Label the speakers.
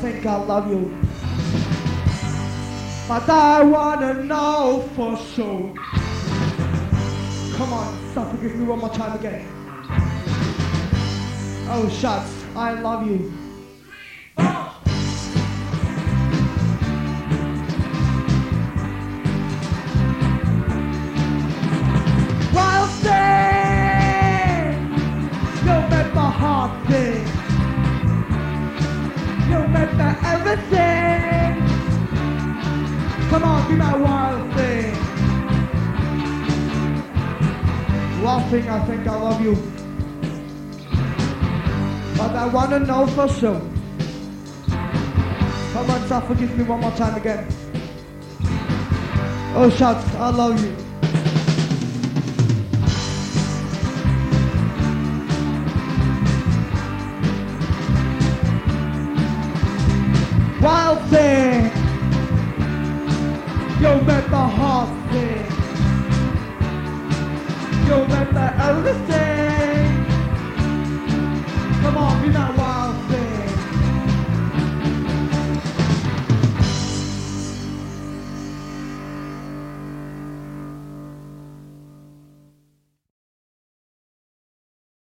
Speaker 1: think I love you. But I wanna know for sure. Come on, stop, forgive me one more time again. Oh, shots, I love you. Wild thing, you make my heart beat. You make my everything. Come on, be my wild thing. Wild thing, I think I love you. But I wanna know for sure. Come on, stop, forgive me one more time again. Oh, shots, I love you. Wild thing, you make my heart sing. You make my everything.